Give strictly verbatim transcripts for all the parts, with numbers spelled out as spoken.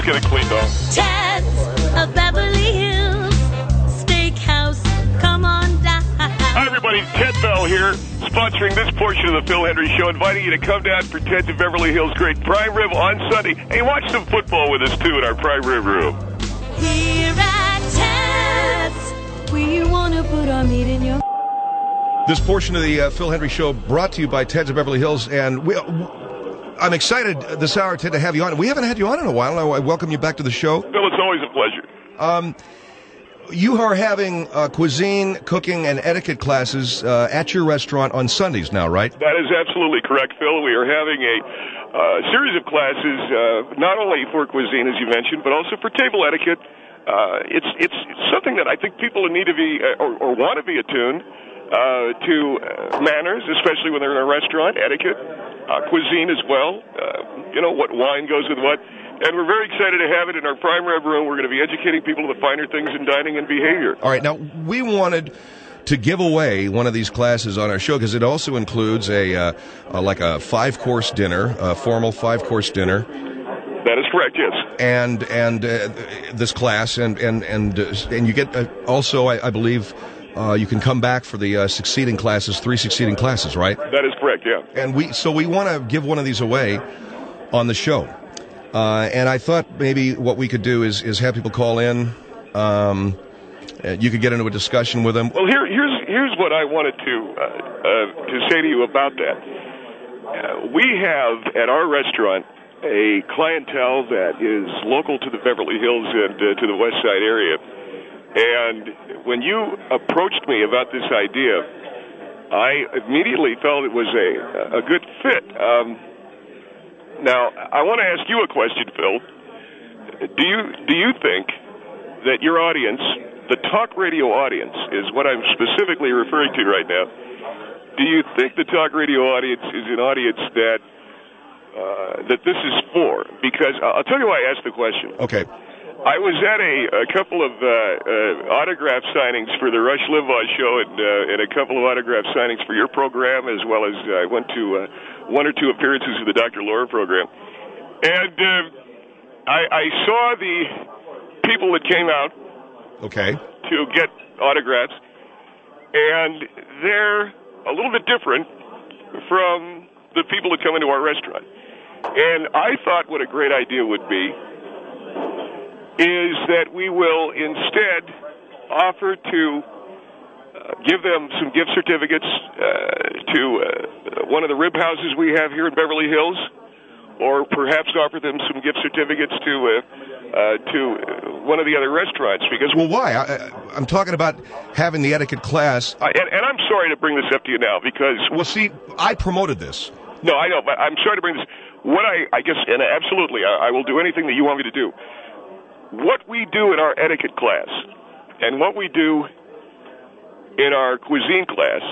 get it cleaned off. Ted's of Beverly Hills Steakhouse. Come on down. Hi, everybody. Ted Bell here, sponsoring this portion of the Phil Hendry Show, inviting you to come down for Ted's of Beverly Hills Great Prime Rib on Sunday. Hey, watch some football with us, too, in our Prime Rib room. Here at Ted's, we want to put our meat in your... This portion of the uh, Phil Hendry Show brought to you by Ted's of Beverly Hills, and we, I'm excited this hour, Ted, to have you on. We haven't had you on in a while, and I welcome you back to the show. Phil, it's always a pleasure. Um, you are having uh, cuisine, cooking, and etiquette classes uh, at your restaurant on Sundays now, right? That is absolutely correct, Phil. We are having a uh, series of classes, uh, not only for cuisine, as you mentioned, but also for table etiquette. Uh, it's, it's something that I think people need to be, uh, or, or want to be attuned Uh, to uh, manners, especially when they're in a restaurant, etiquette, uh, cuisine as well, uh, you know, what wine goes with what. And we're very excited to have it in our Prime Rib room. We're going to be educating people of the finer things in dining and behavior. All right, now, we wanted to give away one of these classes on our show because it also includes a, uh, uh, like a five-course dinner, a formal five-course dinner. That is correct, yes. And and uh, this class, and, and, and, uh, and you get uh, also, I, I believe... Uh, you can come back for the uh, succeeding classes, three succeeding classes, right? That is correct, yeah. And we, so we want to give one of these away on the show. Uh, and I thought maybe what we could do is, is have people call in. Um, you could get into a discussion with them. Well, here, here's here's what I wanted to uh, uh, to say to you about that. Uh, we have at our restaurant a clientele that is local to the Beverly Hills and uh, to the West Side area. And when you approached me about this idea, I immediately felt it was a a good fit. Um, now, I want to ask you a question, Phil. Do you do you think that your audience, the talk radio audience, is what I'm specifically referring to right now? Do you think the talk radio audience is an audience that uh, that this is for? Because I'll tell you why I asked the question. Okay. I was at a, a couple of uh, uh, autograph signings for the Rush Limbaugh show and, uh, and a couple of autograph signings for your program, as well as uh, I went to uh, one or two appearances of the Doctor Laura program. And uh, I, I saw the people that came out okay. to get autographs, and they're a little bit different from the people that come into our restaurant. And I thought what a great idea would be is that we will instead offer to uh, give them some gift certificates uh, to uh, one of the rib houses we have here in Beverly Hills, or perhaps offer them some gift certificates to uh, uh, to one of the other restaurants. Because well, why? I, I'm talking about having the etiquette class. I, and, and I'm sorry to bring this up to you now because well, see, I promoted this. No, I know, but I'm sorry to bring this. What I, I guess, and absolutely, I, I will do anything that you want me to do. What we do in our etiquette class and what we do in our cuisine class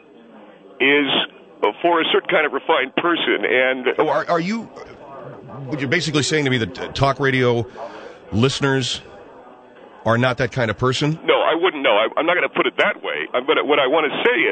is for a certain kind of refined person. And oh, are, are you? What you're basically saying to me that talk radio listeners are not that kind of person? No, I wouldn't. No, I, I'm not going to put it that way. I'm gonna, what I want to say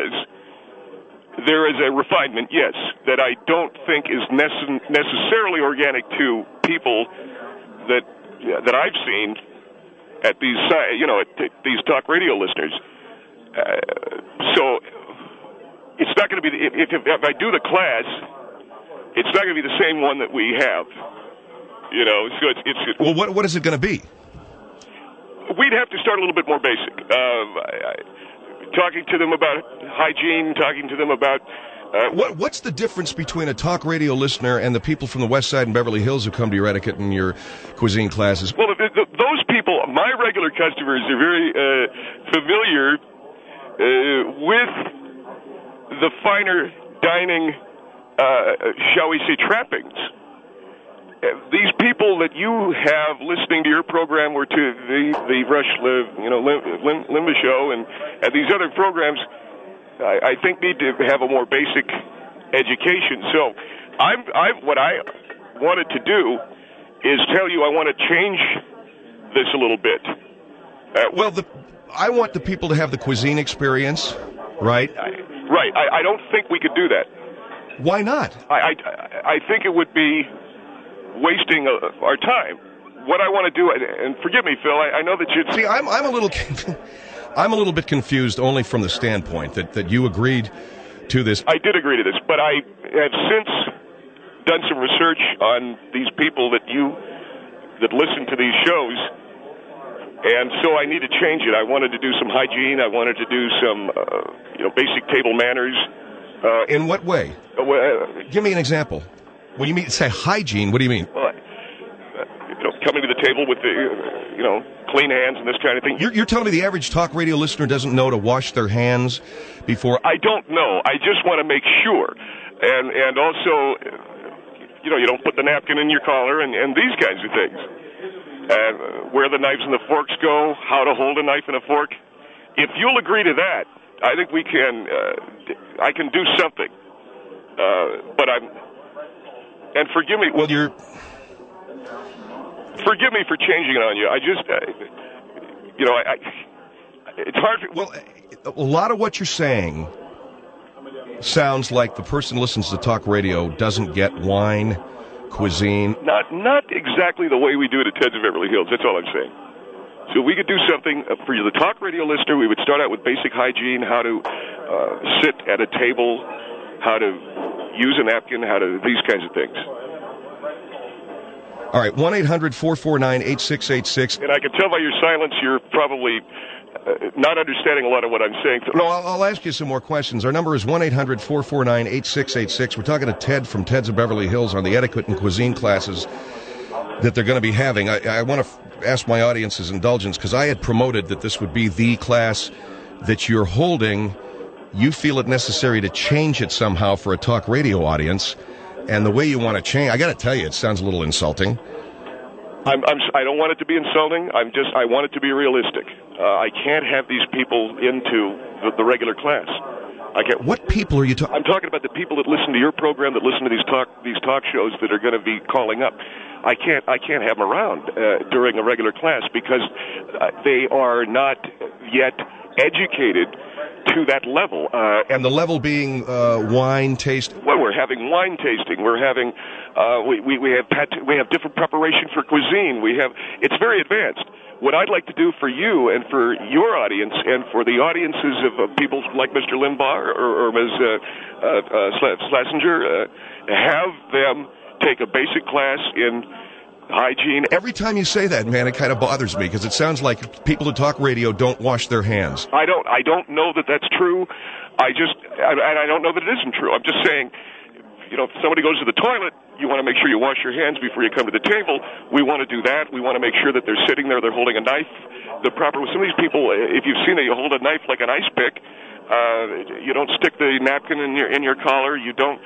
is there is a refinement, yes, that I don't think is nece- necessarily organic to people that. Yeah, that I've seen at these, you know, at t- these talk radio listeners. Uh, so it's not going to be, the, if, if, if I do the class, it's not going to be the same one that we have. You know, so it's... it's, it's well, what what is it going to be? We'd have to start a little bit more basic. Uh, I, I, talking to them about hygiene, talking to them about... Uh, what, what's the difference between a talk radio listener and the people from the West Side and Beverly Hills who come to your etiquette and your cuisine classes? Well, the, the, those people, my regular customers, are very uh, familiar uh, with the finer dining, uh, shall we say, trappings. Uh, these people that you have listening to your program or to the the Rush, you know, Lim, Lim, Limbaugh show and, and these other programs, I, I think need to have a more basic education. So, I'm, I, what I wanted to do is tell you I want to change this a little bit. Uh, well, the, I want the people to have the cuisine experience, right? I, right. I, I don't think we could do that. Why not? I, I, I think it would be wasting uh, our time. what I want to do, and, and forgive me, Phil, I, I know that you... See, I'm, I'm a little... I'm a little bit confused only from the standpoint that, that you agreed to this. I did agree to this, but I have since done some research on these people that you that listen to these shows, and so I need to change it. I wanted to do some hygiene. I wanted to do some, uh, you know, basic table manners. Uh, In what way? Uh, uh, Give me an example. When you mean say hygiene, what do you mean? Well, uh, you know, coming to the table with the, uh, you know, clean hands and this kind of thing. You're, you're telling me the average talk radio listener doesn't know to wash their hands before? I don't know. I just want to make sure. And and also, you know, you don't put the napkin in your collar and, and these kinds of things. And where the knives and the forks go, how to hold a knife and a fork. If you'll agree to that, I think we can, uh, I can do something. Uh, but I'm, and forgive me. Well, you're... Forgive me for changing it on you. I just, uh, you know, I, I, it's hard. For, well, a lot of what you're saying sounds like the person who listens to talk radio doesn't get wine, cuisine. Not, not exactly the way we do it at Ted's of Beverly Hills. That's all I'm saying. So we could do something for the talk radio listener. We would start out with basic hygiene, how to uh, sit at a table, how to use a napkin, how to these kinds of things. All right, one eight hundred four four nine eight six eight six. And I can tell by your silence you're probably uh, not understanding a lot of what I'm saying. No, I'll, I'll ask you some more questions. Our number is one eight hundred four four nine eight six eight six. We're talking to Ted from Ted's of Beverly Hills on the etiquette and cuisine classes that they're going to be having. I, I want to f- ask my audience's indulgence because I had promoted that this would be the class that you're holding. You feel it necessary to change it somehow for a talk radio audience. And the way you want to change, I got to tell you, it sounds a little insulting. I'm, I'm, I don't want it to be insulting. I'm just, I want it to be realistic. Uh, I can't have these people into the, the regular class. I can't. What people are you talking? I'm talking about the people that listen to your program, that listen to these talk these talk shows that are going to be calling up. I can't I can't have them around uh, during a regular class because uh, they are not yet educated to that level. Uh, and the level being uh, wine taste. Well, we're having wine tasting. We're having uh, we, we we have pat- we have different preparation for cuisine. We have it's very advanced. What I'd like to do for you and for your audience and for the audiences of, of people like Mister Limbaugh or, or Miz Uh, uh, uh, Schlesinger, uh, have them take a basic class in hygiene. Every time you say that, man, it kind of bothers me because it sounds like people who talk radio don't wash their hands. I don't. I don't know that that's true. I just, and I, I don't know that it isn't true. I'm just saying, you know, if somebody goes to the toilet, you want to make sure you wash your hands before you come to the table. We want to do that. We want to make sure that they're sitting there, they're holding a knife. The proper. Some of these people, if you've seen it, you hold a knife like an ice pick. Uh, you don't stick the napkin in your in your collar. You don't.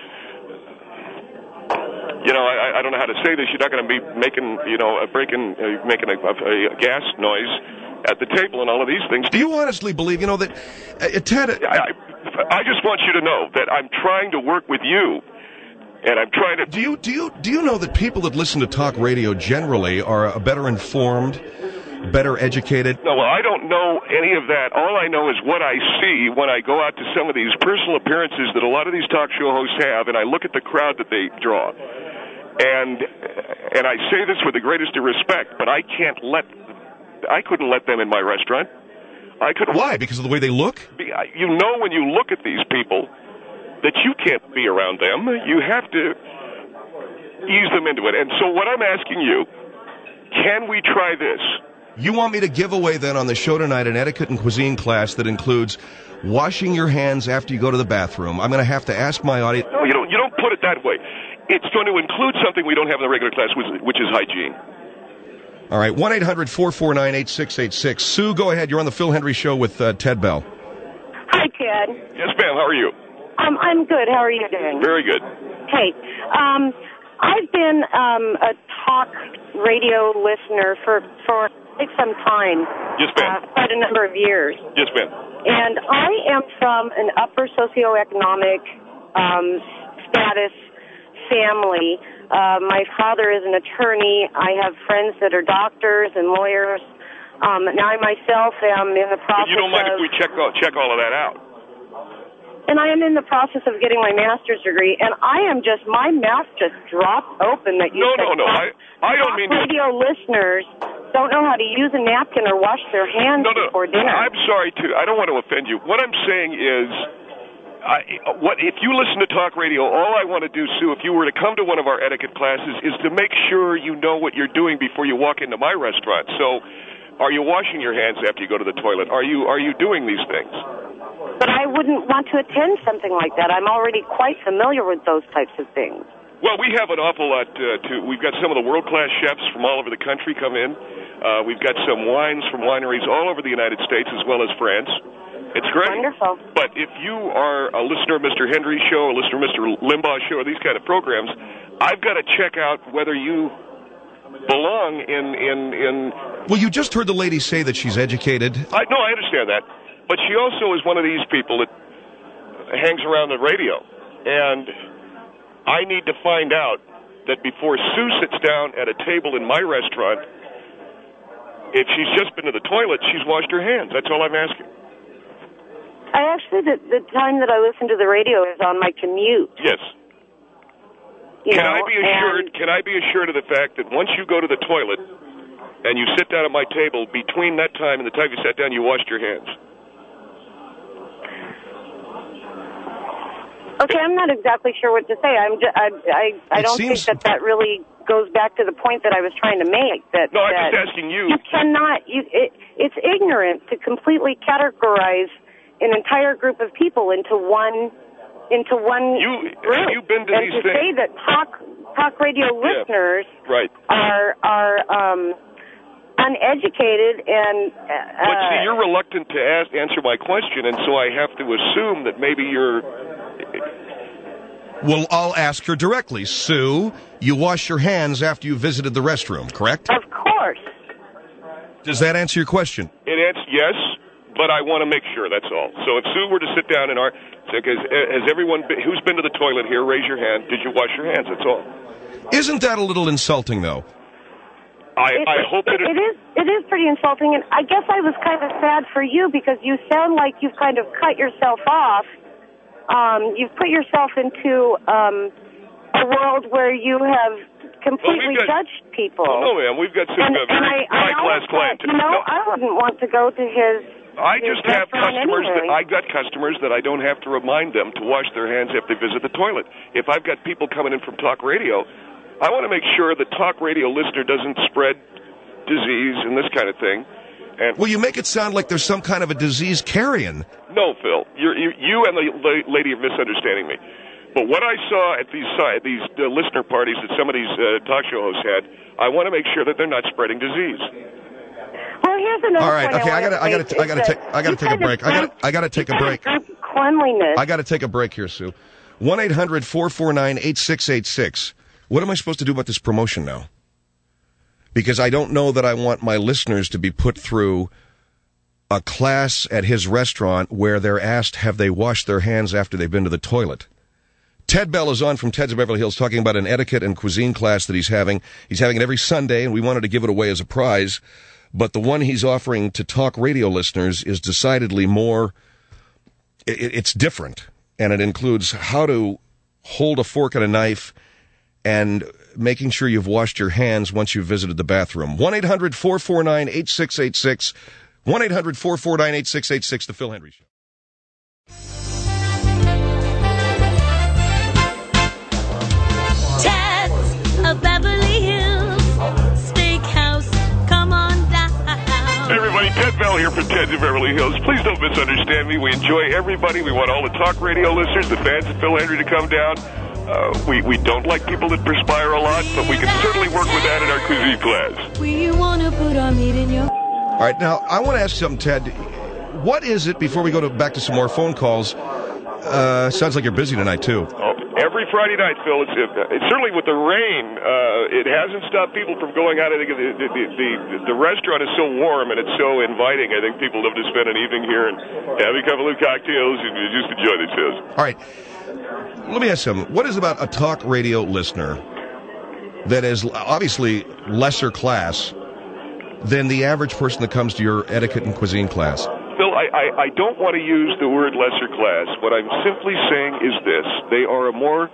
You know, I, I don't know how to say this. You're not going to be making, you know, a breaking, uh, making a, a, a gas noise at the table and all of these things. Do you honestly believe, you know, that uh, Ted? Uh, I, I just want you to know that I'm trying to work with you, and I'm trying to. Do you do you do you know that people that listen to talk radio generally are better informed, better educated? No, well, I don't know any of that. All I know is what I see when I go out to some of these personal appearances that a lot of these talk show hosts have, and I look at the crowd that they draw. And and I say this with the greatest of respect, but I can't let, I couldn't let them in my restaurant. I couldn't. Why? Because of the way they look? You know, when you look at these people, that you can't be around them. You have to ease them into it. And so what I'm asking you, can we try this? You want me to give away then on the show tonight an etiquette and cuisine class that includes washing your hands after you go to the bathroom. I'm going to have to ask my audience. No, you don't. You don't put it that way. It's going to include something we don't have in the regular class, which is hygiene. All right, one eight hundred four four nine eight six eight six. Sue, go ahead. You're on the Phil Hendry Show with uh, Ted Bell. Hi, Ted. Yes, ma'am. How are you? Um, I'm good. How are you doing? Very good. Hey, um, I've been um, a talk radio listener for for quite some time. Yes, ma'am. Uh, quite a number of years. Yes, ma'am. And I am from an upper socioeconomic um, status family. Uh, my father is an attorney. I have friends that are doctors and lawyers. Um, and I myself am in the process of... You don't mind of, if we check all, check all of that out? and I am in the process of getting my master's degree, and I am just, my mouth just dropped open that you No, said no, no. I, I don't talk mean to... radio listeners don't know how to use a napkin or wash their hands No, no. before dinner. I'm sorry, to, I don't want to offend you. What I'm saying is, I, what if you listen to talk radio, all I want to do, Sue, if you were to come to one of our etiquette classes, is to make sure you know what you're doing before you walk into my restaurant. So, are you washing your hands after you go to the toilet? Are you are you doing these things? But I wouldn't want to attend something like that. I'm already quite familiar with those types of things. Well, we have an awful lot uh, to. We've got some of the world-class chefs from all over the country come in. Uh, we've got some wines from wineries all over the United States as well as France. It's great. Wonderful. But if you are a listener of Mister Hendry's show, a listener of Mister Limbaugh's show, or these kind of programs, I've got to check out whether you belong in, in, in... Well, you just heard the lady say that she's educated. I, no, I understand that. But she also is one of these people that hangs around the radio. And I need to find out that before Sue sits down at a table in my restaurant, if she's just been to the toilet, she's washed her hands. That's all I'm asking. I actually, the, the time that I listen to the radio is on my commute. Yes. You Can know, I be assured? and Can I be assured of the fact that once you go to the toilet and you sit down at my table, between that time and the time you sat down, you washed your hands? Okay, I'm not exactly sure what to say. I'm just, I, I, I It don't seems- think that that really goes back to the point that I was trying to make. That No, I'm that just asking you. You cannot. You, it, it's ignorant to completely categorize an entire group of people into one into one You- group. have you been to and these to things? say that talk talk radio Yeah. listeners Right. are are um, uneducated and. Uh, But see, you're reluctant to ask, answer my question, and so I have to assume that maybe you're... Well, I'll ask her directly. Sue, you wash your hands after you visited the restroom, correct? Of course. Does that answer your question? It answers yes, but I want to make sure, that's all. So if Sue were to sit down in our... Has, has everyone been, who's been to the toilet here, raise your hand. Did you wash your hands? That's all. Isn't that a little insulting, though? I, It, I hope that... it, it is. It is pretty insulting, and I guess I was kind of sad for you because you sound like you've kind of cut yourself off. Um, you've put yourself into um, a world where you have completely Well, we've got- judged people. Oh, no, ma'am. We've got some and, uh, and very I, I high-class always thought, clientele. you know, No, I wouldn't want to go to his. I his just have restaurant customers anyway. that I got customers that I don't have to remind them to wash their hands if they visit the toilet. If I've got people coming in from talk radio, I want to make sure the talk radio listener doesn't spread disease and this kind of thing. And Well, you make it sound like there's some kind of a disease carrion. no, Phil, you're, you you and the la- lady are misunderstanding me. But what I saw at these uh, at these uh, listener parties that some of these uh, talk show hosts had, I want to make sure that they're not spreading disease. Well, here's another All right, point okay, I wanna gotta, I gotta, make I gotta is take, that I gotta you take a kind of break. I gotta, group- I gotta take a you kind break. of group Cleanliness. I gotta take a break here, Sue. One eight hundred four four nine eight six eight six. What am I supposed to do about this promotion now? Because I don't know that I want my listeners to be put through a class at his restaurant where they're asked, have they washed their hands after they've been to the toilet? Ted Bell is on from Ted's of Beverly Hills talking about an etiquette and cuisine class that he's having. He's having it every Sunday, and we wanted to give it away as a prize. But the one he's offering to talk radio listeners is decidedly more, it, it's different. And it includes how to hold a fork and a knife and making sure you've washed your hands once you've visited the bathroom. one eight hundred four four nine eight six eight six. one eight hundred four four nine eight six eight six, The Phil Hendry Show. Ted's of Beverly Hills Steakhouse. Come on down. Hey everybody, Ted Bell here from Ted's of Beverly Hills. Please don't misunderstand me. We enjoy everybody. We want all the talk radio listeners, the fans of Phil Hendry to come down. Uh, we, we don't like people that perspire a lot, but we can certainly work with that in our cuisine class. We wanna put our meat in your. All right, now, I want to ask something, Ted. What is it, before we go to, back to some more phone calls, uh, sounds like you're busy tonight, too. Oh, every Friday night, Phil, it's, it's certainly with the rain, uh, it hasn't stopped people from going out. I think the, the, the, the restaurant is so warm and it's so inviting. I think people love to spend an evening here and have a couple of cocktails and just enjoy themselves. All right, let me ask something. What is about a talk radio listener that is obviously lesser class than the average person that comes to your etiquette and cuisine class? Phil, I I, I, I don't want to use the word lesser class. What I'm simply saying is this. They are a more...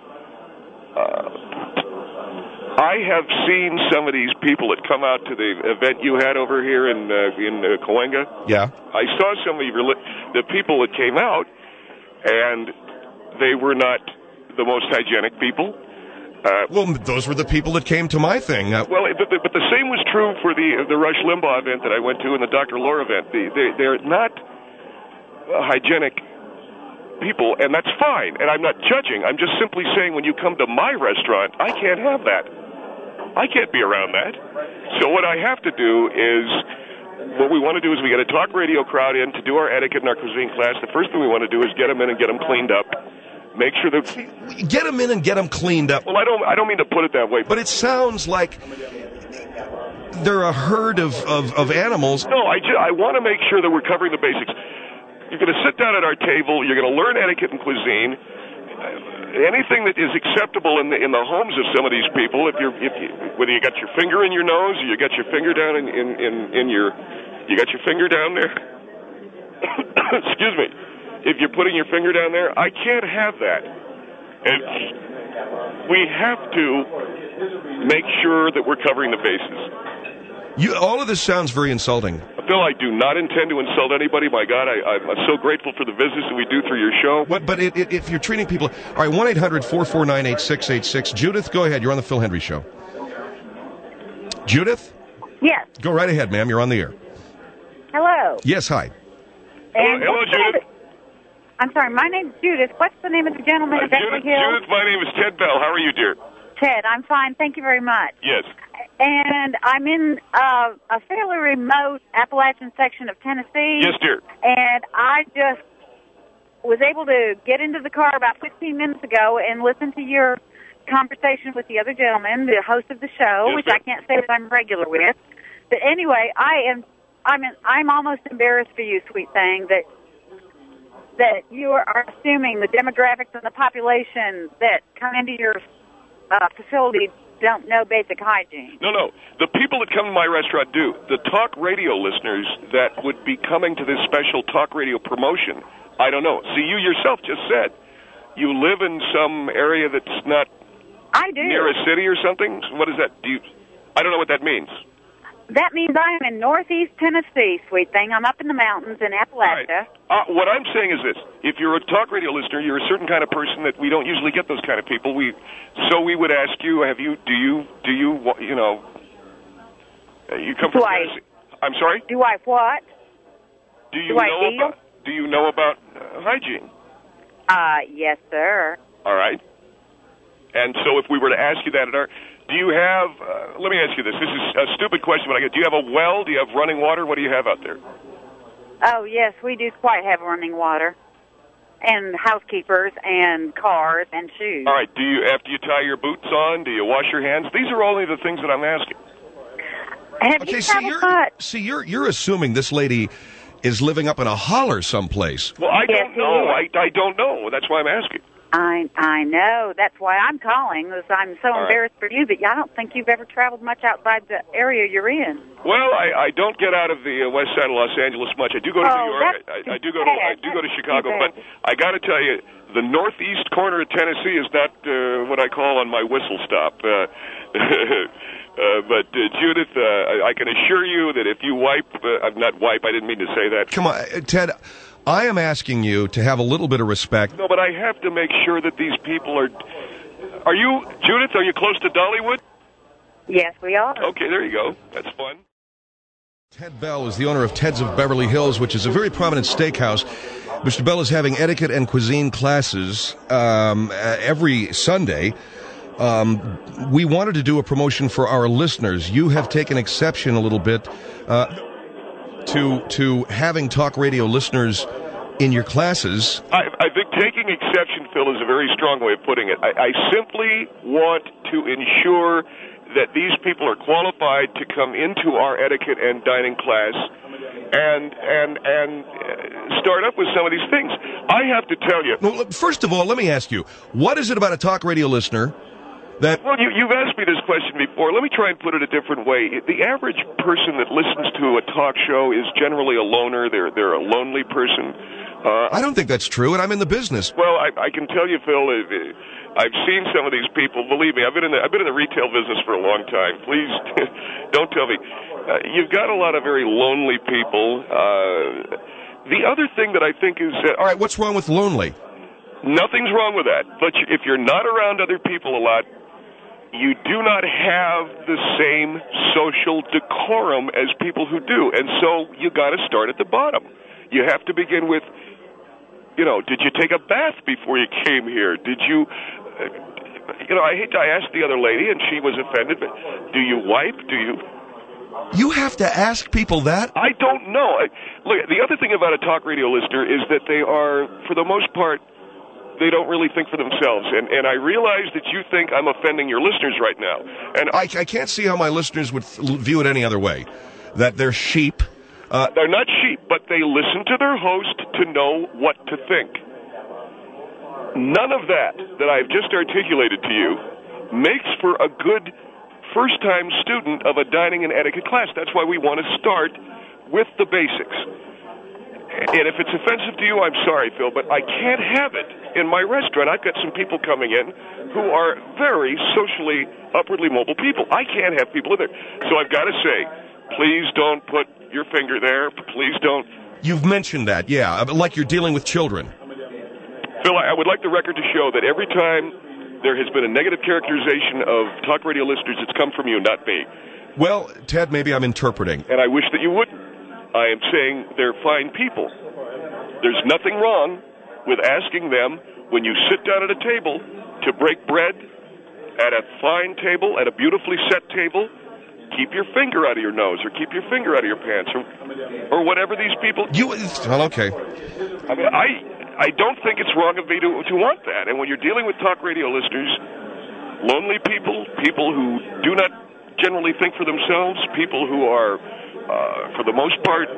Uh, I have seen some of these people that come out to the event you had over here in uh, in uh, Cahuenga. Yeah. I saw some of your, the people that came out, and they were not the most hygienic people. Uh, well, those were the people that came to my thing. Uh, well, but the, but the same was true for the the Rush Limbaugh event that I went to and the Doctor Lahr event. They, they, they're not uh, hygienic people, and that's fine. And I'm not judging. I'm just simply saying when you come to my restaurant, I can't have that. I can't be around that. So what I have to do is, what we want to do is we get a talk radio crowd in to do our etiquette and our cuisine class. The first thing we want to do is get them in and get them cleaned up. Make sure that... Get them in and get them cleaned up. Well, I don't I don't mean to put it that way. But it sounds like they're a herd of, of, of animals. No, I, ju- I want to make sure that we're covering the basics. You're going to sit down at our table. You're going to learn etiquette and cuisine. Anything that is acceptable in the in the homes of some of these people, if you're if you, whether you got your finger in your nose or you got your finger down in in, in, in your you got your finger down there. Excuse me. If you're putting your finger down there, I can't have that. And we have to make sure that we're covering the bases. You, all of this sounds very insulting. Phil, I do not intend to insult anybody. My God, I, I'm so grateful for the business that we do through your show. But, but it, it, if you're treating people... All right, one eight hundred four four nine eight six eight six. Judith, go ahead. You're on the Phil Hendrie Show. Judith? Yes. Go right ahead, ma'am. You're on the air. Hello. Yes, hi. And Hello, what's the name Judith. of- I'm sorry, my name's Judith. What's the name of the gentleman Uh, at Beverly Judith, Hills? Judith, my name is Ted Bell. How are you, dear? Ted, I'm fine. Thank you very much. Yes. And I'm in uh, a fairly remote Appalachian section of Tennessee. Yes, dear. And I just was able to get into the car about fifteen minutes ago and listen to your conversation with the other gentleman, the host of the show, Yes, which ma'am. I can't say that I'm regular with. But anyway, I am I'm in, I'm almost embarrassed for you, sweet thing, that that you are assuming the demographics and the population that come into your uh, facility don't know basic hygiene. No, no. The people that come to my restaurant do. The talk radio listeners that would be coming to this special talk radio promotion, I don't know. See, you yourself just said you live in some area that's not I do. near a city or something. What is that? Do you? I don't know what that means. That means I am in northeast Tennessee, sweet thing. I'm up in the mountains in Appalachia. Right. Uh, what I'm saying is this: if you're a talk radio listener, you're a certain kind of person that we don't usually get those kind of people. We, so we would ask you: Have you? Do you? Do you? You know? uh, You come Do from I- Tennessee. I'm sorry. Do I what? Do you do I know deal? about? Do you know about uh, hygiene? Uh, yes, sir. All right. And so, if we were to ask you that at our, do you have? Uh, let me ask you this. This is a stupid question, but I get. Do you have a well? Do you have running water? What do you have out there? Oh, yes, we do quite have running water. And housekeepers and cars and shoes. All right. Do you, after you tie your boots on, do you wash your hands? These are only the things that I'm asking. Have Okay, you see, traveled you're, much? see, you're you're assuming this lady is living up in a holler someplace. Well, I Yes, don't know. he I, is. I don't know. That's why I'm asking. I I know. That's why I'm calling. Is I'm so right. embarrassed for you, but I don't think you've ever traveled much outside the area you're in. Well, I, I don't get out of the uh, west side of Los Angeles much. I do go to Oh, New York. that's I, I do go to I do go to too Chicago, bad. but I got to tell you, the northeast corner of Tennessee is not uh, what I call on my whistle stop. Uh, uh, but uh, Judith, uh, I, I can assure you that if you wipe, uh, I'm not wipe. I didn't mean to say that. Come on, uh, Ted. I am asking you to have a little bit of respect. No, but I have to make sure that these people are. Are you, Judith? Are you close to Dollywood? Yes, we are. Okay, there you go. That's fun. Ted Bell is the owner of Ted's of Beverly Hills, which is a very prominent steakhouse. Mister Bell is having etiquette and cuisine classes um, uh, every Sunday. Um, we wanted to do a promotion for our listeners. You have taken exception a little bit uh, to to having talk radio listeners in your classes. I, I think taking exception, Phil, is a very strong way of putting it. I, I simply want to ensure that these people are qualified to come into our etiquette and dining class and and and uh, start up with some of these things. I have to tell you. Well, first of all, let me ask you, what is it about a talk radio listener That Well, you, you've asked me this question before. Let me try and put it a different way. The average person that listens to a talk show is generally a loner. They're they're a lonely person. Uh, I don't think that's true, and I'm in the business. well, I, I can tell you, Phil. Uh, I've seen some of these people. Believe me, I've been in the I've been in the retail business for a long time. Please, don't tell me. Uh, you've got a lot of very lonely people. Uh, the other thing that I think is that All right, what's wrong with lonely? nothing's wrong with that. But you- if you're not around other people a lot, you do not have the same social decorum as people who do. And so you got to start at the bottom. You have to begin with, you know, did you take a bath before you came here? Did you, uh, you know, I hate to, I asked the other lady and she was offended, but do you wipe? Do you? You have to ask people that? I don't know. I, look, the other thing about a talk radio listener is that they are, for the most part, they don't really think for themselves. And, and I realize that you think I'm offending your listeners right now. And I, I can't see how my listeners would th- view it any other way. That they're sheep. Uh, they're not sheep, but they listen to their host to know what to think. None of that that I've just articulated to you makes for a good first-time student of a dining and etiquette class. That's why we want to start with the basics. And if it's offensive to you, I'm sorry, Phil, but I can't have it in my restaurant. I've got some people coming in who are very socially, upwardly mobile people. I can't have people in there. So I've got to say, please don't put your finger there. Please don't. You've mentioned that, yeah, like you're dealing with children. Phil, I would like the record to show that every time there has been a negative characterization of talk radio listeners, it's come from you, not me. Well, Ted, maybe I'm interpreting. And I wish that you wouldn't. I am saying they're fine people. There's nothing wrong with asking them, when you sit down at a table, to break bread at a fine table, at a beautifully set table. Keep your finger out of your nose, or keep your finger out of your pants, or, or whatever these people. You, well, okay. I mean, I I don't think it's wrong of me to to want that. And when you're dealing with talk radio listeners, lonely people, people who do not generally think for themselves, people who are, uh, for the most part, uh,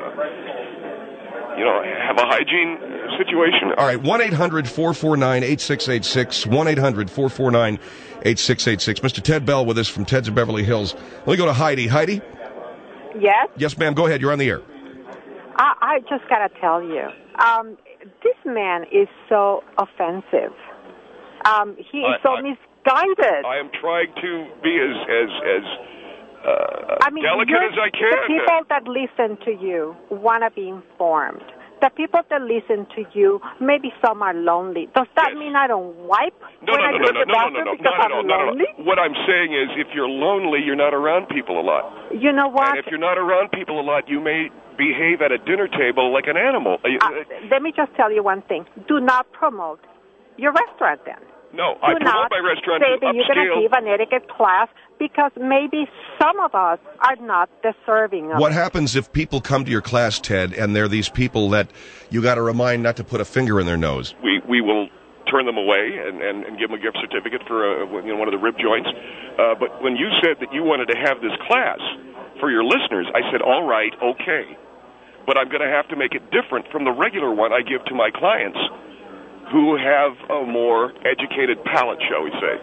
you know, have a hygiene situation. All right, one eight hundred four four nine eight six eight six, one eight hundred four four nine eight six eight six. Mister Ted Bell with us from Ted's of Beverly Hills. Let me go to Heidi. Heidi? Yes? Yes, ma'am. Go ahead. You're on the air. I, I just got to tell you, um, this man is so offensive. Um, he is I- so I- misguided. I am trying to be as as as uh, I mean, delicate you're- as I can. the people that listen to you want to be informed. The people that listen to you, maybe some are lonely. Does that Yes. mean I don't wipe No, when no, I no, go no, to no, the no, doctor no, no, because not at I'm all, not at all. lonely? What I'm saying is, if you're lonely, you're not around people a lot. You know what? And if you're not around people a lot, you may behave at a dinner table like an animal. Uh, Uh, let me just tell you one thing. Do not promote your restaurant then. no, Do I promote not my restaurant say to that you're going to upscale. give an etiquette class because maybe some of us are not deserving of What it. happens if people come to your class, Ted, and they're these people that you got to remind not to put a finger in their nose? We we will turn them away and, and, and give them a gift certificate for uh, you know, one of the rib joints. Uh, but when you said that you wanted to have this class for your listeners, I said, all right, okay. But I'm going to have to make it different from the regular one I give to my clients who have a more educated palate, shall we say.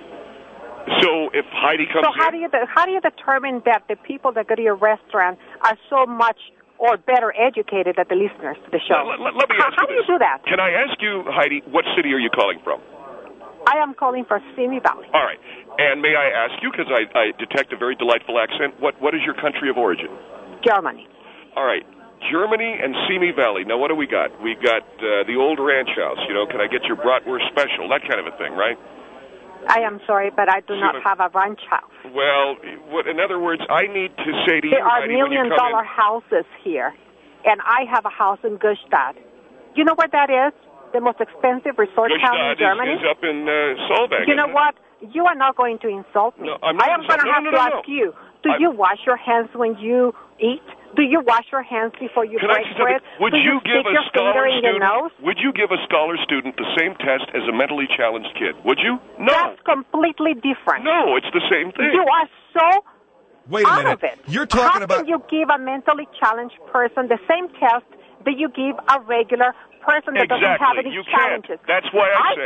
So if Heidi comes So how in... do you de- how do you determine that the people that go to your restaurant are so much or better educated than the listeners to the show? Let, let, let me how ask how you do you this. do that? Can I ask you, Heidi, what city are you calling from? I am calling for Simi Valley, All right. And may I ask you, because I, I detect a very delightful accent, what, what is your country of origin? Germany. All right. Germany and Simi Valley. Now, what do we got? We got uh, the old ranch house. You know, can I get your bratwurst special? That kind of a thing, right? I am sorry, but I do not Sure. have a ranch house. Well, what, in other words, I need to say to you, There are Heidi, when you million come dollar in, houses here, and I have a house in Gustav. You know where that is? The most expensive resort town in Gustav Germany. is, is up in uh, Solvang. You know isn't it? what? You are not going to insult me. No, I'm not I am going to insult- have no, to no, no, ask no. you, do I'm- you wash your hands when you eat? Do you wash your hands before you Can I break say something? bread? Would do you, you, give stick a your scholar finger in your student? nose? Would you give a scholar student the same test as a mentally challenged kid? Would you? No. That's completely different. No, it's the same thing. You are so Wait a out minute. of it. You're talking How about... can you give a mentally challenged person the same test that you give a regular person that doesn't have Exactly. any You can't. challenges? That's why I I say think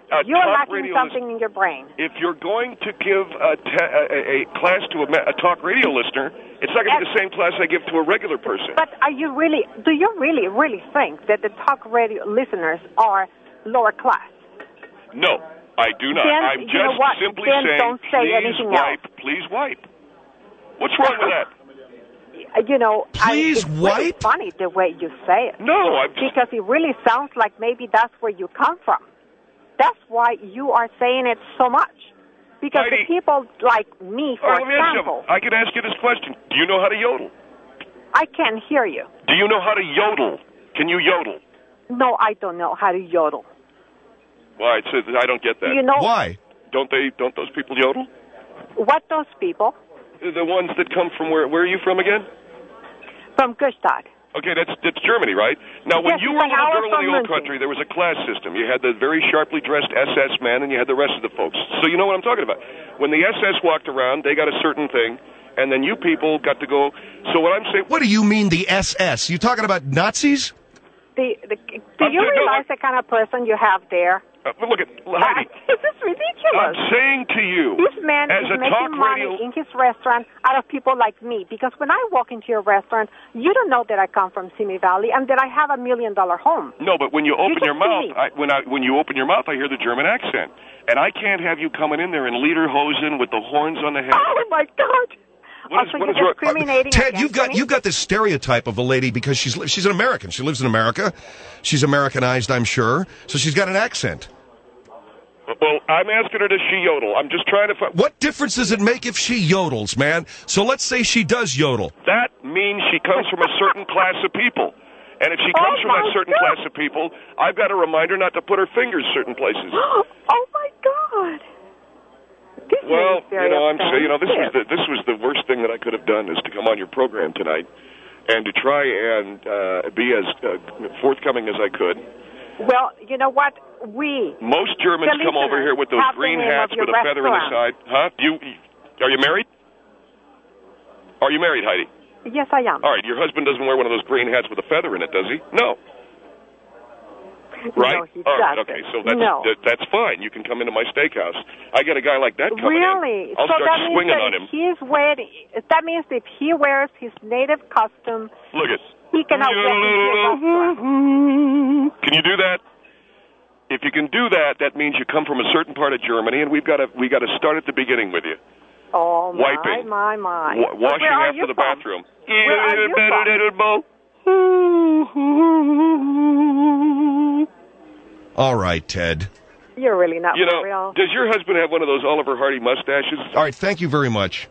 a You're talk lacking radio something listen- in your brain. If you're going to give a, te- a, a class to a, ma- a talk radio listener, it's not going to be the same class I give to a regular person. But are you really, do you really, really think that the talk radio listeners are lower class? No, I do not. Then, I'm you just know what? simply Then saying, don't say please anything wipe, else. please wipe. What's wrong with that? You know, Please I, it's wipe? really funny the way you say it. No, I'm just... Because it really sounds like maybe that's where you come from. That's why you are saying it so much. Because Heidi. the people like me, for All right, let me ask you example, something. I can ask you this question. Do you know how to yodel? I can't hear you. Do you know how to yodel? Can you yodel? No, I don't know how to yodel. Well, I said I don't get that. You know Why? Don't they? Don't those people yodel? what those people The ones that come from where? Where are you from again? from Gstaad. Okay, that's that's Germany, right? Now, when Yes, you it's were a an hour little girl in from the old München. country, there was a class system. You had the very sharply dressed S S man, and you had the rest of the folks. So you know what I'm talking about. When the S S walked around, they got a certain thing, and then you people got to go. So what I'm saying... What do you mean the S S? You talking about Nazis? The, the, do I'm you saying- no, realize the kind of person you have there? Uh, but look at Heidi. This is ridiculous. I'm saying to you, This man as is a making talk money radio... in his restaurant out of people like me. Because when I walk into your restaurant, you don't know that I come from Simi Valley and that I have a million dollar home. No, but when you open just your mouth, see me. I, when I when you open your mouth, I hear the German accent, and I can't have you coming in there in lederhosen with the horns on the head. Oh my God! What is- also, what is you're wrong- discriminating Ted, against you've got me? you've got this stereotype of a lady because she's li- she's an American. She lives in America. She's Americanized, I'm sure. So she's got an accent. Well, I'm asking her, does she yodel? I'm just trying to find... What difference does it make if she yodels, man? So let's say she does yodel. That means she comes from a certain class of people. And if she comes Oh, from that my certain God. class of people, I've got to remind her not to put her fingers certain places. Oh my God! This Well, is very you know, I'm saying, you know, this was offensive. the this was the worst thing that I could have done is to come on your program tonight and to try and uh, be as uh, forthcoming as I could. Well, you know what? We Most Germans The come over listeners here with those have the green name hats of your with a feather in the side. restaurant. Huh? You are you married? Are you married, Heidi? Yes, I am. All right, your husband doesn't wear one of those green hats with a feather in it, does he? No. Right? No, he All right, doesn't. okay, so that's No. that, that's fine. You can come into my steakhouse. I got a guy like that coming Really? in. I'll so start that means swinging that on if him. he's wearing, that means if he wears his native costume, Look at. he cannot walk into your restaurant. Can you do that? If you can do that, that means you come from a certain part of Germany, and we've got to we got to start at the beginning with you. Oh my, Wiping. my, my! Wa- washing Where are after you the from? bathroom. Where are you All right, Ted. You're really not You for know, real. does your husband have one of those Oliver Hardy mustaches? All right, thank you very much.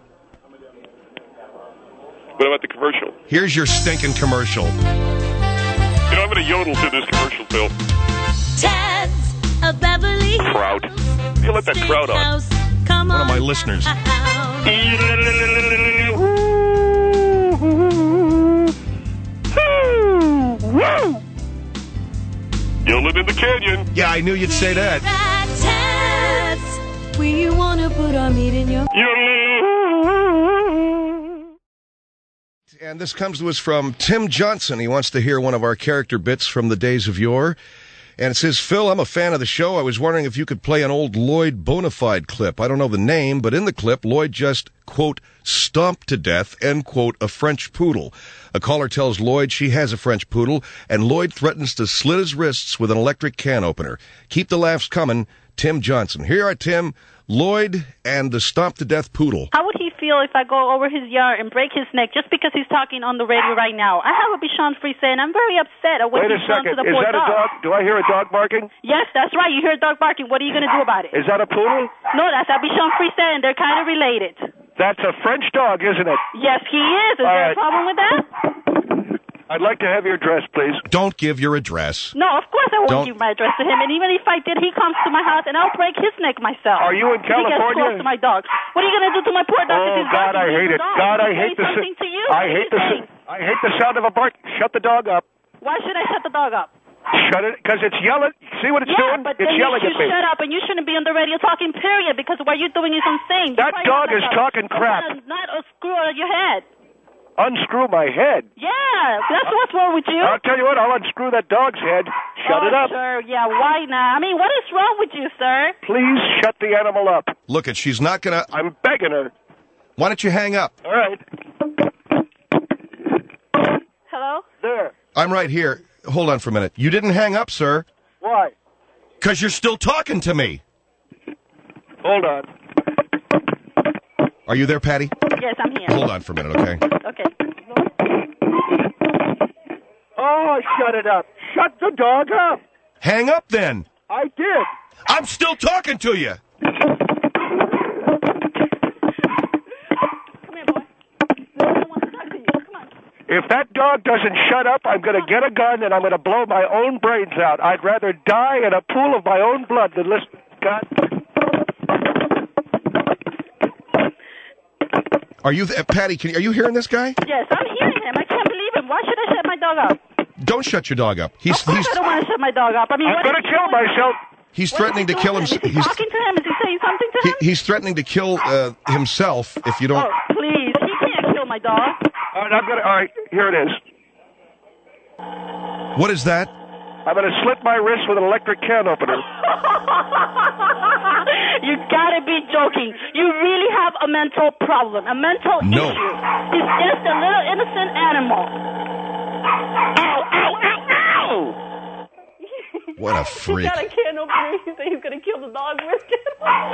What about the commercial? Here's your stinking commercial. You know, I'm going to yodel to this commercial, Phil. Ted's a Beverly Hills Crowd. You let that crowd on. Steakhouse. Come One on of my listeners. down. You live in the canyon. Yeah, I knew you'd say that. At Ted's, we wanna put our meat in your. And this comes to us from Tim Johnson. He wants to hear one of our character bits from the days of yore. And it says, Phil, I'm a fan of the show. I was wondering if you could play an old Lloyd Bonafide clip. I don't know the name, but in the clip, Lloyd just, quote, stomped to death, end quote, a French poodle. A caller tells Lloyd she has a French poodle, and Lloyd threatens to slit his wrists with an electric can opener. Keep the laughs coming, Tim Johnson. Here are Tim, Lloyd, and the stomped to death poodle. How would he feel if I go over his yard and break his neck just because he's talking on the radio right now? I have a Bichon Frise, and I'm very upset at what Wait a he's done second. to the Is poor that a dog? Do I hear a dog barking? Yes, that's right. You hear a dog barking. What are you going to do about it? Is that a poodle? No, that's a Bichon Frise, and they're kind of related. That's a French dog, isn't it? Yes, he is. Is All there right. a problem with that? I'd like to have your address, please. Don't give your address. No, of course I won't Don't- give my address to him. And even if I did, he comes to my house, and I'll break his neck myself. Are you in If he gets California? close to my dog. What are you going to do to my poor dog? if Oh, he's God, barking I at hate the it. dog? God, I Did he hate say the something to you? I What did hate he the say? I hate the sound of a bark. Shut the dog up. Why should I shut the dog up? Shut it, because it's yelling. See what it's Yeah, doing? but It's then yelling you at should me. shut up, and you shouldn't be on the radio talking, period, because what you're doing is insane. You That probably dog have is like a- talking crap. a- Not a screw out of your head. Unscrew my head. Yeah, that's what's wrong with you. I'll tell you what, I'll unscrew that dog's head. Shut oh, it up. Sure, yeah, why not? I mean, what is wrong with you, sir? Please shut the animal up. Look, it, she's not going to... I'm begging her. Why don't you hang up? All right. Hello? There. I'm right here. Hold on for a minute. You didn't hang up, sir. Why? Because you're still talking to me. Hold on. Are you there, Patty? Yes, I'm here. Hold on for a minute, okay? Okay. Oh, shut it up. Shut the dog up. Hang up, then. I did. I'm still talking to you. Come here, boy. No one wants to talk to you. Come on. If that dog doesn't shut up, I'm going to get a gun and I'm going to blow my own brains out. I'd rather die in a pool of my own blood than listen. God. Are you, th- Patty, can, are you hearing this guy? Yes, I'm hearing him. I can't believe him. Why should I shut my dog up? Don't shut your dog up. He's Of course he's I don't want to shut my dog up. I mean, I'm what going is to he kill doing? myself. he's What threatening is to he kill him. doing? Is he He's talking to him? Is he saying something to he, him? he's threatening to kill uh, himself if you don't. Oh, please. He can't kill my dog. All right, I'm gonna, all right, here it is. What is that? I'm going to slit my wrist with an electric can opener. You gotta be joking. You really have a mental problem, a mental No. issue. He's just a little innocent animal. Ow, ow, ow, ow! What a freak. He got a can opener. He said he's gonna kill the dog with it.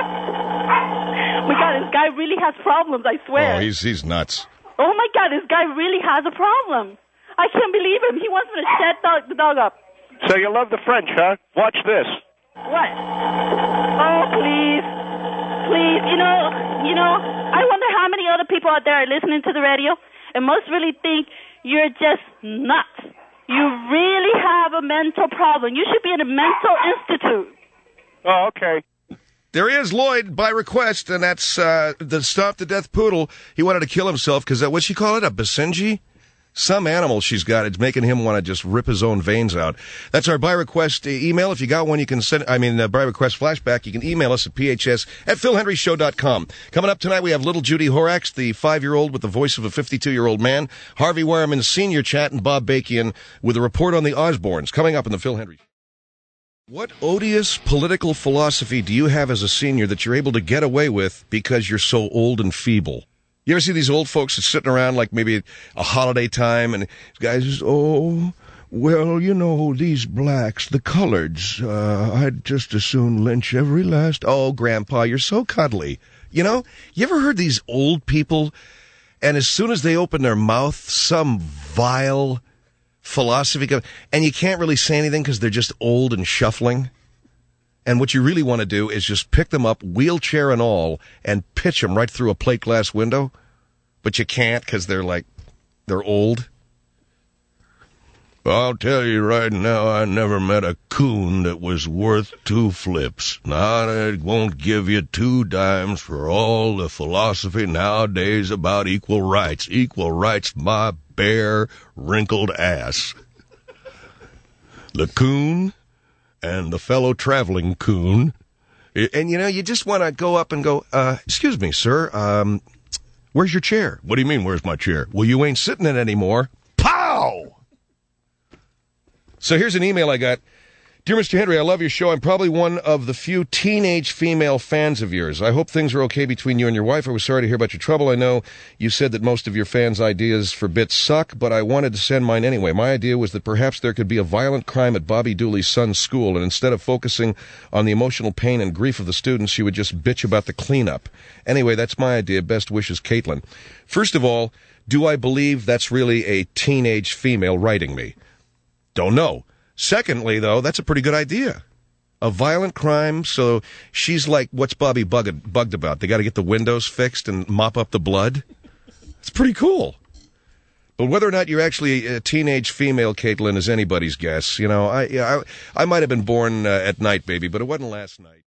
My God, this guy really has problems, I swear. Oh, he's he's nuts. Oh my God, this guy really has a problem. I can't believe him. He wants me to shut dog, the dog up. So you love the French, huh? Watch this. What? Oh, please. Please. You know, you know, I wonder how many other people out there are listening to the radio and most really think you're just nuts. You really have a mental problem. You should be in a mental institute. Oh, okay. There he is, Lloyd, by request, and that's uh, the Stop the Death Poodle. He wanted to kill himself because, uh, what'd she call it, a Basenji? Some animal she's got. It's making him want to just rip his own veins out. That's our by request uh, email. If you got one, you can send, I mean, uh, by request flashback, you can email us at p h s at phil henry show dot com. Coming up tonight, we have little Judy Horax, the five-year-old with the voice of a fifty-two-year-old man, Harvey Wireman, senior chat, and Bob Bakian with a report on the Osbournes. Coming up in the Phil Henry Show. What odious political philosophy do you have as a senior that you're able to get away with because you're so old and feeble? You ever see these old folks that's sitting around like maybe a holiday time and guys just, oh, well, you know, these blacks, the coloreds, uh, I'd just as soon lynch every last. Oh, Grandpa, you're so cuddly. You know, you ever heard these old people and as soon as they open their mouth, some vile philosophy comes, and you can't really say anything because they're just old and shuffling? And what you really want to do is just pick them up, wheelchair and all, and pitch them right through a plate glass window. But you can't because they're like, they're old. I'll tell you right now, I never met a coon that was worth two flips. Now, I won't give you two dimes for all the philosophy nowadays about equal rights. Equal rights, my bare, wrinkled ass. The coon and the fellow traveling coon. And, you know, you just want to go up and go, uh, excuse me, sir, um, where's your chair? What do you mean, where's my chair? Well, you ain't sitting in it anymore. Pow! So here's an email I got. Dear Mister Henry, I love your show. I'm probably one of the few teenage female fans of yours. I hope things are okay between you and your wife. I was sorry to hear about your trouble. I know you said that most of your fans' ideas for bits suck, but I wanted to send mine anyway. My idea was that perhaps there could be a violent crime at Bobby Dooley's son's school, and instead of focusing on the emotional pain and grief of the students, she would just bitch about the cleanup. Anyway, that's my idea. Best wishes, Caitlin. First of all, do I believe that's really a teenage female writing me? Don't know. Secondly, though, that's a pretty good idea. A violent crime, so she's like, what's Bobby bugged, bugged about? They got to get the windows fixed and mop up the blood? It's pretty cool. But whether or not you're actually a teenage female, Caitlin, is anybody's guess. You know, I I, I might have been born uh, at night, baby, but it wasn't last night.